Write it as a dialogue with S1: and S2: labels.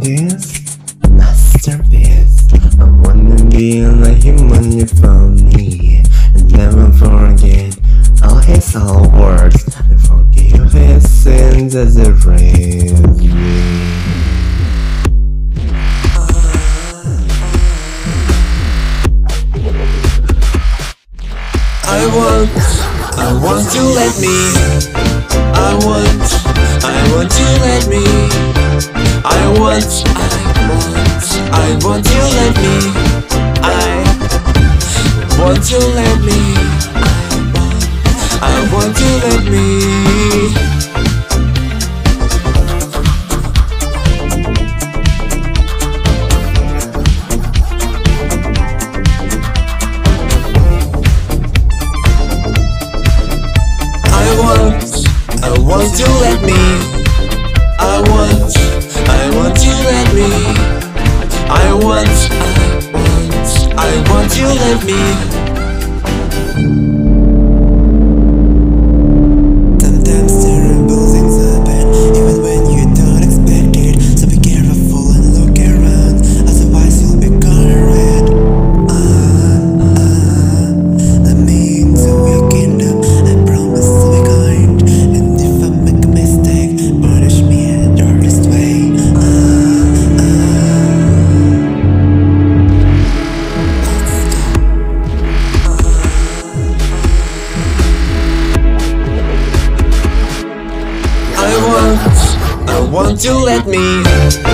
S1: this masterpiece. I wanna be like him when you found me, and never forget all his old words, and forgive his sins as he raised me. I want you let me. I want you let me. I want you let me. I want you let me. I want you let me. I want you let me. I want you let me. I want you let me. Sometimes terrible things happen, even when you don't expect it. So be careful and look around, otherwise you'll be gone red. Let me into your kingdom. I promise to be kind, and if I make a mistake, punish me in the darkest way. I want you let me.